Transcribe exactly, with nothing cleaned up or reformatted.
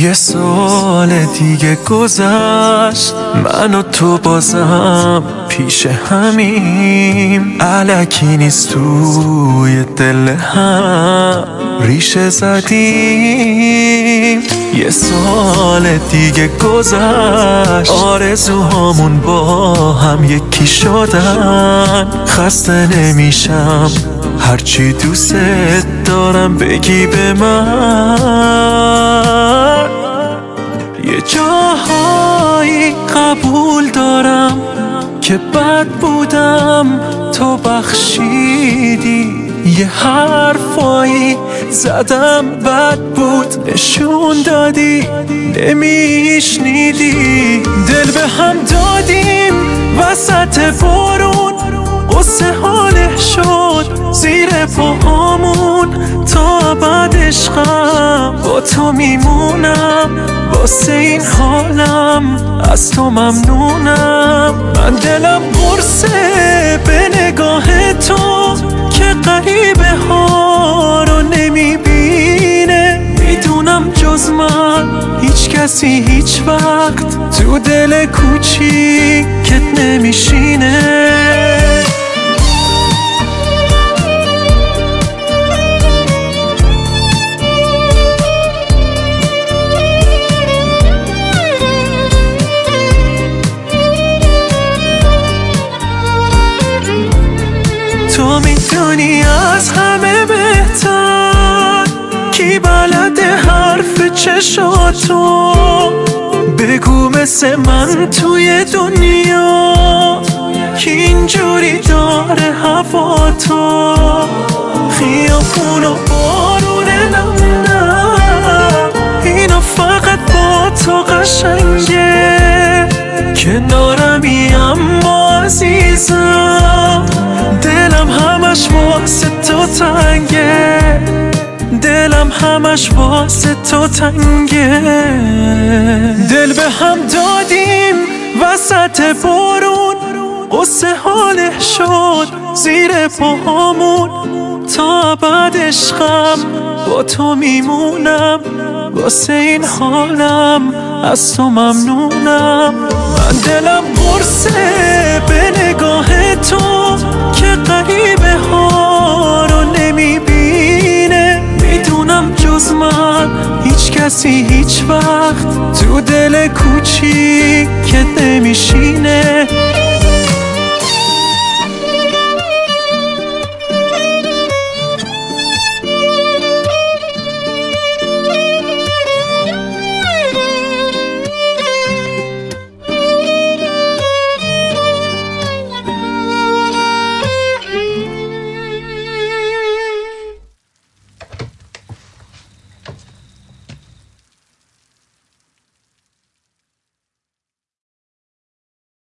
یه سال دیگه گذشت، من و تو بازم پیش همیم، الکی نیست توی دل هم ریشه زدیم. یه سال دیگه گذشت، آرزوهامون با هم یکی شدن. خسته نمیشم هرچی دوست دارم بگی به من. یه جاهایی قبول دارم که بد بودم، تو بخشیدی. یه حرفایی زدم بد بود، نشون دادی نمیشنیدی. دل به هم دادیم وسط بارون، قصه حاله شد زیر پاهامون. تا ابد عشقم با تو میمونم، واسه این حالم از تو ممنونم. من دلم قرصه به نگاه تو که غریبه ها رو نمیبینه. میدونم جز من هیچ کسی هیچ وقت تو دل کوچیکت نمیشینه. تو میدونی از همه بهتر کی بلده حرف چشاتو. بگو مثل من توی دنیا کی اینجوری داره هوا تو. خیابون و بارون نم نم، اینا فقط با تو قشنگه. کنارمی اما عزیزم، دلم همش واسه تو تنگه. دلم همش واسه تو تنگه. دل به هم دادیم وسط بارون، قصه حاله شد زیر پاهامون. تا ابد عشقم با تو میمونم، واسه این حالم از تو ممنونم. من دلم قرصه به نگاه تو که غریبه ها رو نمیبینه. میدونم جز من هیچ کسی هیچ وقت تو دل کوچیکت نمیشینه.